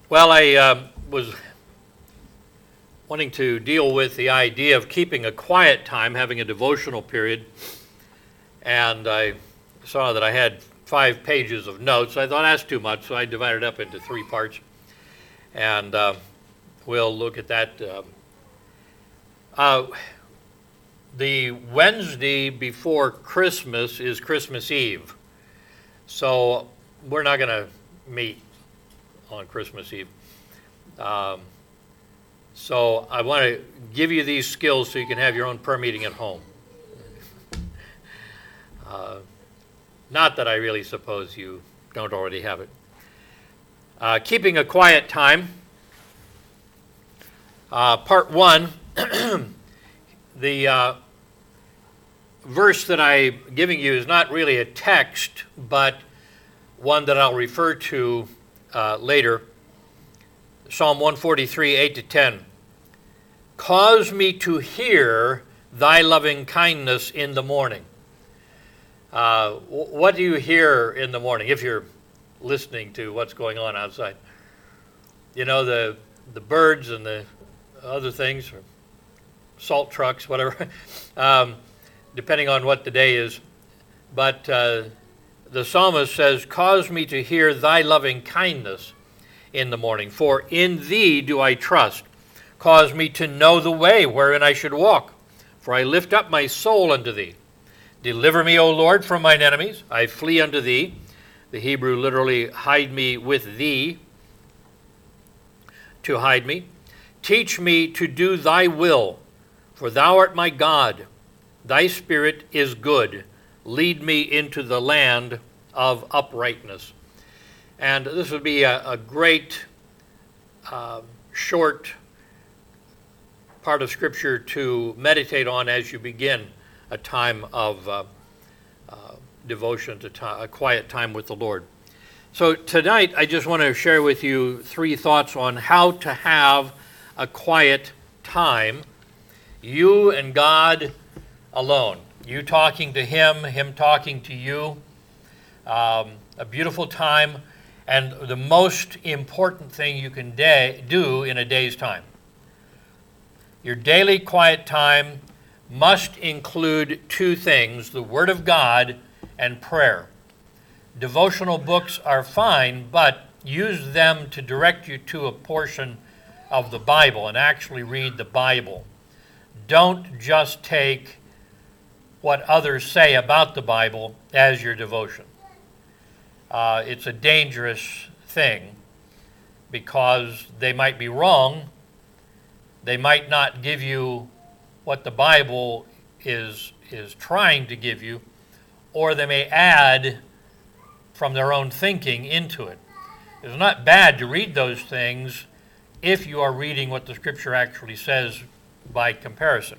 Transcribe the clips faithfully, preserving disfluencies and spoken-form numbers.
Well, I uh, was wanting to deal with the idea of keeping a quiet time, having a devotional period, and I saw that I had five pages of notes. I thought that's too much, so I divided it up into three parts, and uh, we'll look at that. Uh, uh, the Wednesday before Christmas is Christmas Eve, so we're not going to meet on Christmas Eve. Um, so I want to give you these skills so you can have your own prayer meeting at home. Uh, not that I really suppose you don't already have it. Uh, keeping a quiet time. Uh, part one, the uh, verse that I'm giving you is not really a text, but one that I'll refer to uh, later. Psalm one forty-three, eight to ten. Cause me to hear thy loving kindness in the morning. Uh, what do you hear in the morning if you're listening to what's going on outside? You know, the the birds and the other things, or salt trucks, whatever, um, depending on what the day is. But uh, the psalmist says, cause me to hear thy loving kindness in the morning, for in thee do I trust. Cause me to know the way wherein I should walk, for I lift up my soul unto thee. Deliver me, O Lord, from mine enemies. I flee unto thee. The Hebrew literally, hide me with thee, to hide me. Teach me to do thy will, for thou art my God. Thy spirit is good. Lead me into the land of uprightness. And this would be a, a great uh, short part of Scripture to meditate on as you begin a time of uh, uh, devotion, to t- a quiet time with the Lord. So tonight I just want to share with you three thoughts on how to have a quiet time, you and God alone. You talking to Him, Him talking to you. Um, a beautiful time, and the most important thing you can day, do in a day's time. Your daily quiet time must include two things, the Word of God and prayer. Devotional books are fine, but use them to direct you to a portion of the Bible and actually read the Bible. Don't just take what others say about the Bible as your devotion. Uh, it's a dangerous thing because they might be wrong. They might not give you what the Bible is, is trying to give you, or they may add from their own thinking into it. It's not bad to read those things if you are reading what the Scripture actually says by comparison.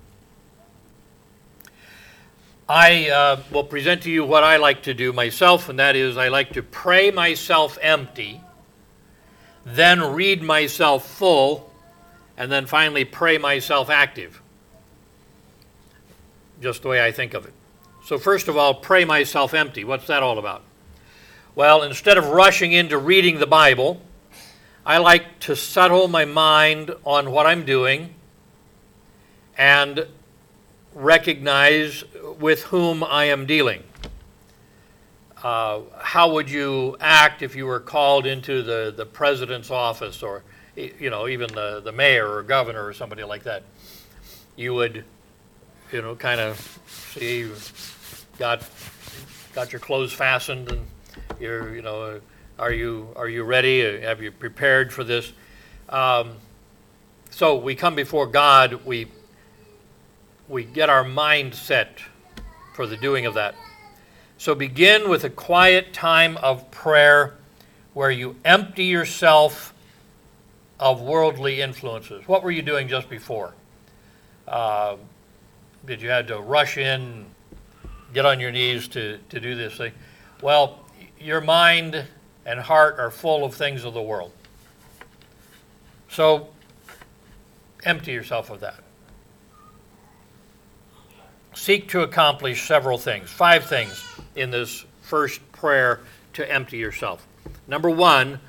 I uh, will present to you what I like to do myself, and that is I like to pray myself empty, then read myself full, and then finally pray myself active. Just the way I think of it. So first of all, pray myself empty. What's that all about? Well, instead of rushing into reading the Bible, I like to settle my mind on what I'm doing and recognize with whom I am dealing. Uh, how would you act if you were called into the, the president's office, or you know, even the, the mayor or governor or somebody like that? You would, you know, kind of see you've got got your clothes fastened, and you're, you know, are you are you ready? Have you prepared for this? Um, so we come before God. We we get our mind set for the doing of that. So begin with a quiet time of prayer where you empty yourself of worldly influences. What were you doing just before? Uh, did you have to rush in, get on your knees to, to do this thing? Well, your mind and heart are full of things of the world. So empty yourself of that. Seek to accomplish several things, five things in this first prayer to empty yourself. Number one,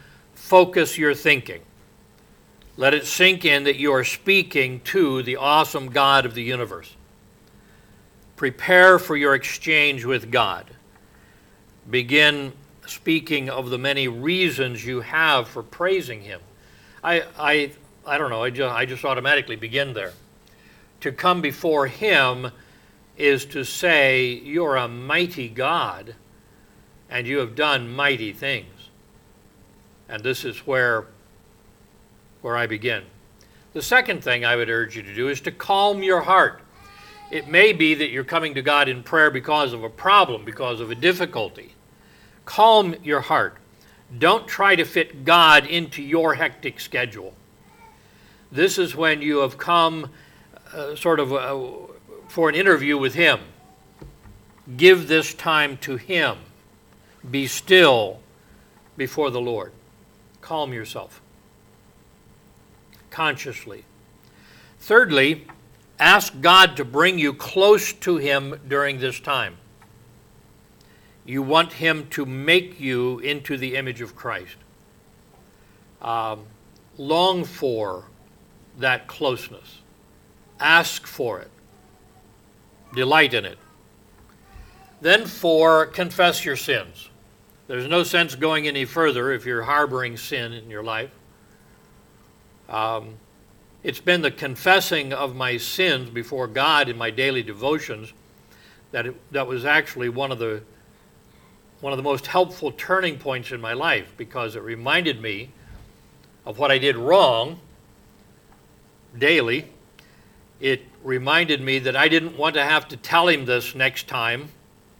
focus your thinking. Let it sink in that you are speaking to the awesome God of the universe. Prepare for your exchange with God. Begin speaking of the many reasons you have for praising him. I, I, I don't know, I just, I just automatically begin there. To come before him is to say, you're a mighty God, and you have done mighty things. And this is where, where I begin. The second thing I would urge you to do is to calm your heart. It may be that you're coming to God in prayer because of a problem, because of a difficulty. Calm your heart. Don't try to fit God into your hectic schedule. This is when you have come uh, sort of uh, for an interview with him. Give this time to him. Be still before the Lord. Calm yourself consciously. Thirdly, ask God to bring you close to him during this time. You want him to make you into the image of Christ. Um, long for that closeness. Ask for it. Delight in it. Then four, confess your sins. There's no sense going any further if you're harboring sin in your life. Um, it's been the confessing of my sins before God in my daily devotions that it, that was actually one of the one of the most helpful turning points in my life, because it reminded me of what I did wrong daily. It reminded me that I didn't want to have to tell him this next time.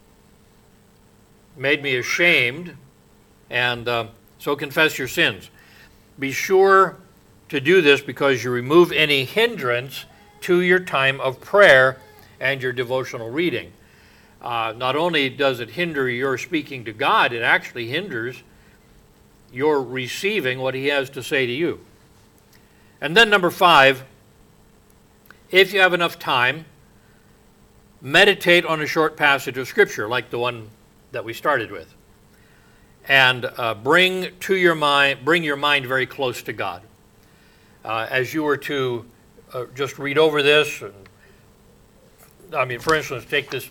Made me ashamed. And uh, so confess your sins. Be sure to do this because you remove any hindrance to your time of prayer and your devotional reading. Uh, not only does it hinder your speaking to God, it actually hinders your receiving what he has to say to you. And then number five, if you have enough time, meditate on a short passage of Scripture like the one that we started with. And uh, bring to your mind, bring your mind very close to God. Uh, as you were to uh, just read over this, and, I mean, for instance, take this,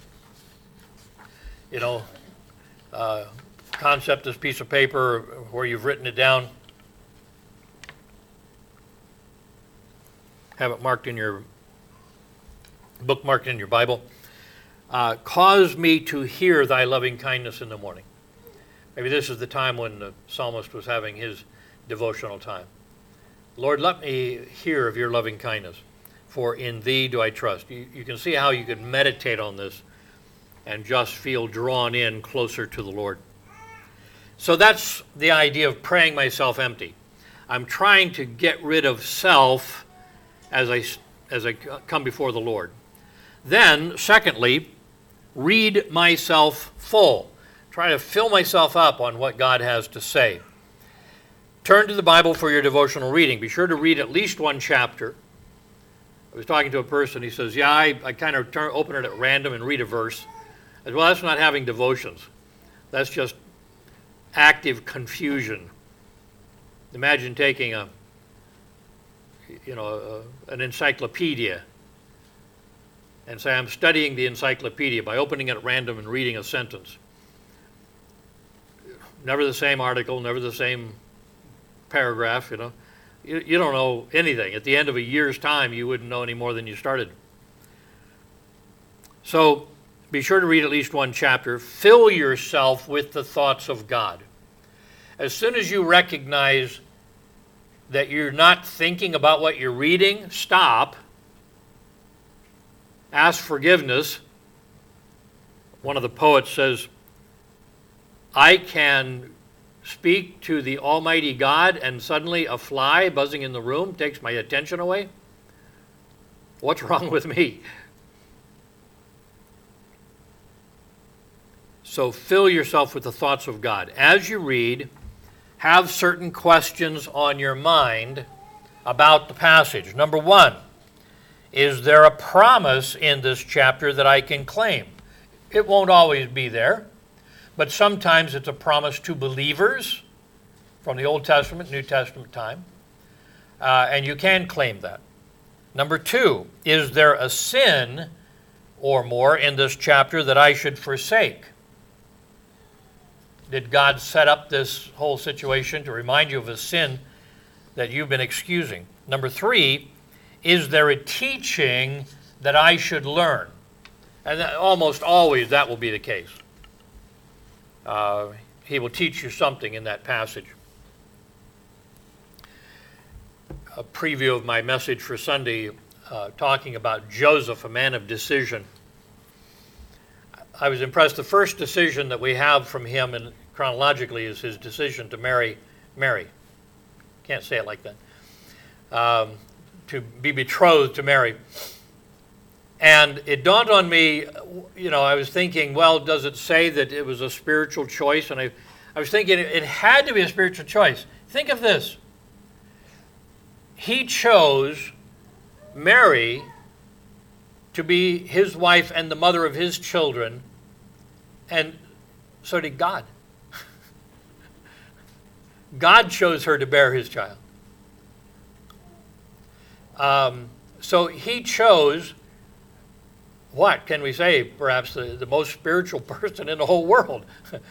you know, uh, concept, this piece of paper where you've written it down. Have it marked in your, bookmarked in your Bible. Uh, cause me to hear thy loving kindness in the morning. Maybe this is the time when the psalmist was having his devotional time. Lord, let me hear of your loving kindness, for in thee do I trust. You, you can see how you could meditate on this and just feel drawn in closer to the Lord. So that's the idea of praying myself empty. I'm trying to get rid of self as I, as I come before the Lord. Then, secondly, read myself full. Try to fill myself up on what God has to say. Turn to the Bible for your devotional reading. Be sure to read at least one chapter. I was talking to a person, he says, yeah, I, I kind of turn, open it at random and read a verse. I said, well, that's not having devotions. That's just active confusion. Imagine taking a, you know, a, an encyclopedia and say, I'm studying the encyclopedia by opening it at random and reading a sentence. Never the same article, never the same paragraph, you know. You, you don't know anything. At the end of a year's time, you wouldn't know any more than you started. So be sure to read at least one chapter. Fill yourself with the thoughts of God. As soon as you recognize that you're not thinking about what you're reading, stop. Ask forgiveness. One of the poets says, I can speak to the Almighty God and suddenly a fly buzzing in the room takes my attention away? What's wrong with me? So fill yourself with the thoughts of God. As you read, have certain questions on your mind about the passage. Number one, is there a promise in this chapter that I can claim? It won't always be there, but sometimes it's a promise to believers from the Old Testament, New Testament time, uh, and you can claim that. Number two, is there a sin or more in this chapter that I should forsake? Did God set up this whole situation to remind you of a sin that you've been excusing? Number three, is there a teaching that I should learn? And that, almost always that will be the case. Uh, he will teach you something in that passage. A preview of my message for Sunday, uh, talking about Joseph, a man of decision. I was impressed. The first decision that we have from him, and chronologically, is his decision to marry Mary. Can't say it like that. Um, to be betrothed to Mary. And it dawned on me, you know, I was thinking, well, does it say that it was a spiritual choice? And I, I was thinking it had to be a spiritual choice. Think of this. He chose Mary to be his wife and the mother of his children, and so did God. God chose her to bear his child. Um, so he chose, what can we say, perhaps the, the most spiritual person in the whole world.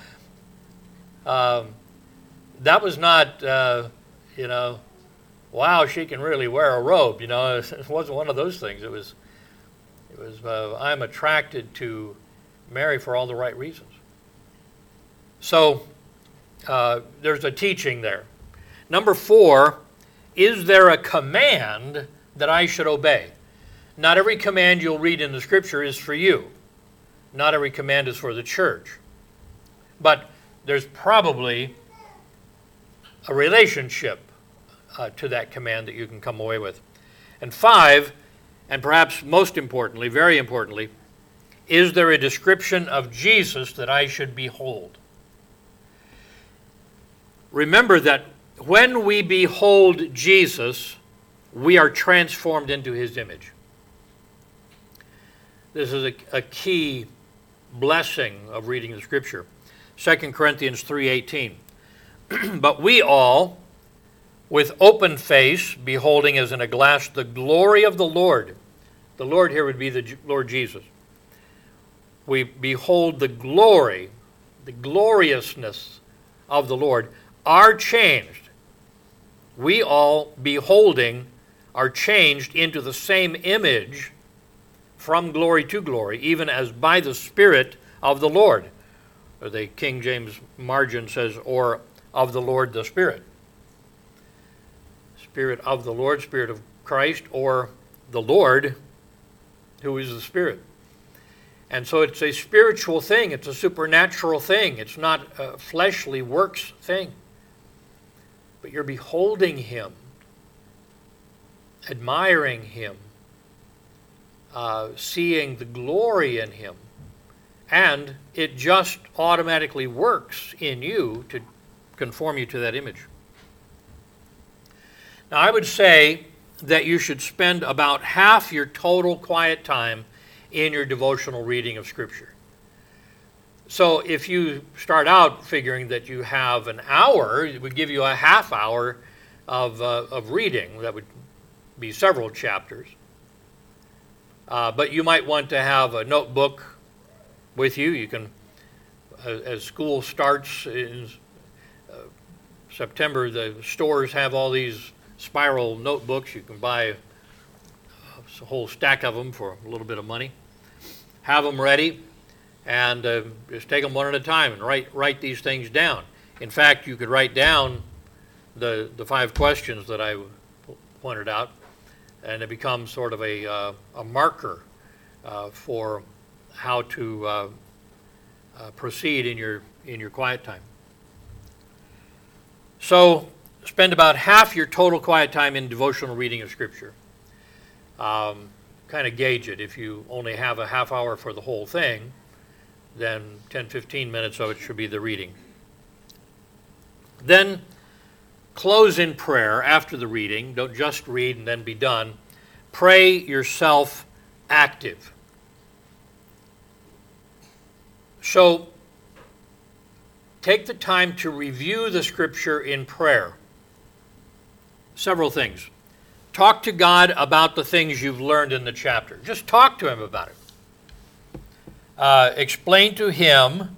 um, that was not, uh, you know, wow, she can really wear a robe. You know, it wasn't one of those things. It was, it was. Uh, I'm attracted to Mary for all the right reasons. So uh, there's a teaching there. Number four, is there a command that I should obey? Not every command you'll read in the Scripture is for you. Not every command is for the church. But there's probably a relationship uh, to that command that you can come away with. And five, and perhaps most importantly, very importantly, is there a description of Jesus that I should behold? Remember that when we behold Jesus, we are transformed into his image. This is a, a key blessing of reading the Scripture. Second Corinthians three eighteen. But we all, with open face, beholding as in a glass the glory of the Lord. The Lord here would be the Lord Jesus. We behold the glory, the gloriousness of the Lord, are changed. We all, beholding, are changed into the same image from glory to glory, even as by the Spirit of the Lord. Or the King James margin says, or of the Lord the Spirit. Spirit of the Lord, Spirit of Christ, or the Lord, who is the Spirit. And so it's a spiritual thing. It's a supernatural thing. It's not a fleshly works thing. But you're beholding him, admiring him, uh, seeing the glory in him. And it just automatically works in you to conform you to that image. Now, I would say that you should spend about half your total quiet time in your devotional reading of Scripture. So if you start out figuring that you have an hour, it would give you a half hour of, uh, of reading. That would be several chapters. Uh, but you might want to have a notebook with you. You can, uh, as school starts in uh, September, the stores have all these spiral notebooks. You can buy a, a whole stack of them for a little bit of money. Have them ready, and uh, just take them one at a time and write write these things down. In fact, you could write down the the five questions that I pointed out, and it becomes sort of a uh, a marker uh, for how to uh, uh, proceed in your in your quiet time. So spend about half your total quiet time in devotional reading of Scripture. Um, kind of gauge it. If you only have a half hour for the whole thing, then ten, fifteen minutes of it should be the reading. Then close in prayer after the reading. Don't just read and then be done. Pray yourself active. take the time to review the Scripture in prayer. Several things. Talk to God about the things you've learned in the chapter. Just talk to Him about it. Uh, explain to Him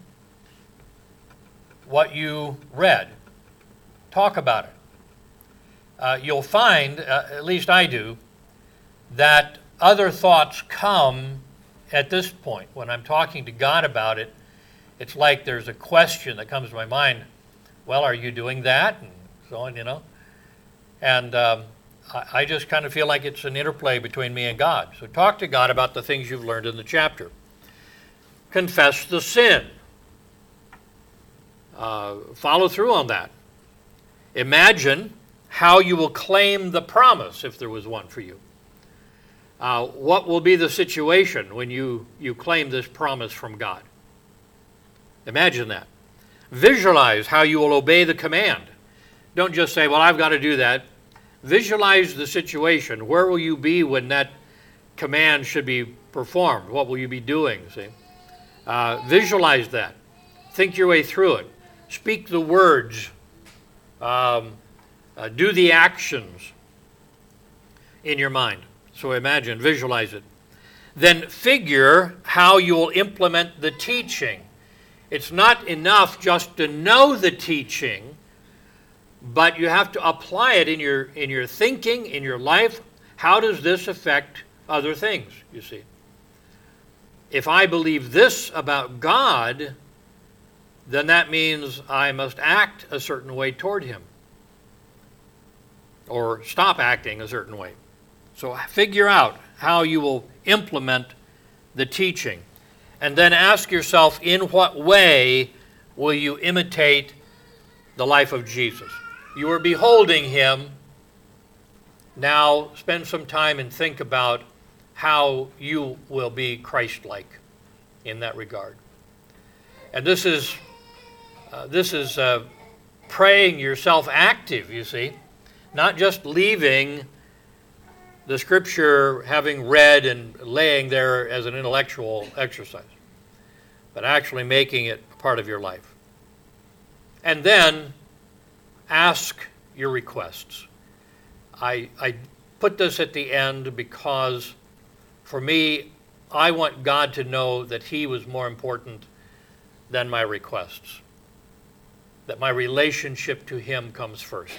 what you read. Talk about it. Uh, you'll find, uh, at least I do, that other thoughts come at this point. When I'm talking to God about it, it's like there's a question that comes to my mind. Well, are you doing that? And so on, you know. And um, I, I just kind of feel like it's an interplay between me and God. So talk to God about the things you've learned in the chapter. Confess the sin. Uh, follow through on that. Imagine how you will claim the promise if there was one for you. Uh, what will be the situation when you, you claim this promise from God? Imagine that. Visualize how you will obey the command. Don't just say, well, I've got to do that. Visualize the situation. Where will you be when that command should be performed? What will you be doing? See? Uh, visualize that. Think your way through it. Speak the words. Um, uh, do the actions in your mind. So imagine, visualize it. Then figure how you will implement the teaching. It's not enough just to know the teaching, but you have to apply it in your in your thinking, in your life. How does this affect other things, you see? If I believe this about God, then that means I must act a certain way toward Him, or stop acting a certain way. So figure out how you will implement the teaching. And then ask yourself, in what way will you imitate the life of Jesus? You are beholding Him. Now spend some time and think about how you will be Christ-like in that regard. And this is, uh, this is uh, praying yourself active, you see. Not just leaving the Scripture having read and laying there as an intellectual exercise, but actually making it a part of your life. And then ask your requests. I, I put this at the end because for me, I want God to know that He was more important than my requests, that my relationship to Him comes first.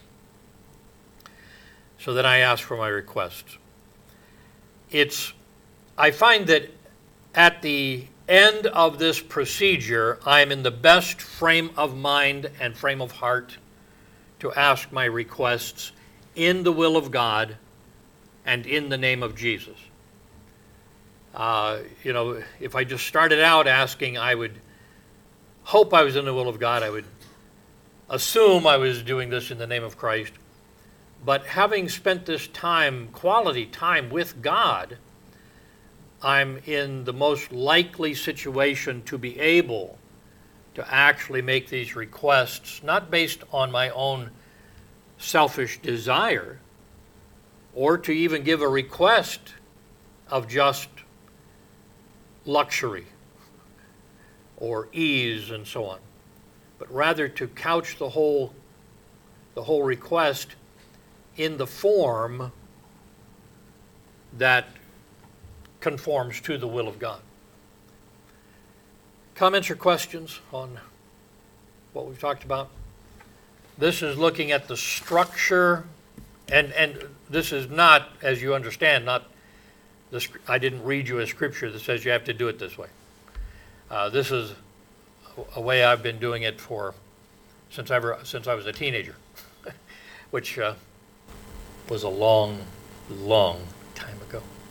So then I ask for my requests. It's, I find that at the end of this procedure, I am in the best frame of mind and frame of heart to ask my requests in the will of God and in the name of Jesus. Uh, you know, if I just started out asking, I would hope I was in the will of God. I would assume I was doing this in the name of Christ. But having spent this time, quality time with God, I'm in the most likely situation to be able to actually make these requests, not based on my own selfish desire, or to even give a request of just luxury or ease and so on, but rather to couch the whole, the whole request in the form that conforms to the will of God. Comments or questions on what we've talked about? This is looking at the structure, and, and this is not, as you understand, not the, I didn't read you a scripture that says you have to do it this way. Uh, this is a way I've been doing it for since, ever, since I was a teenager, which uh, was a long, long time ago.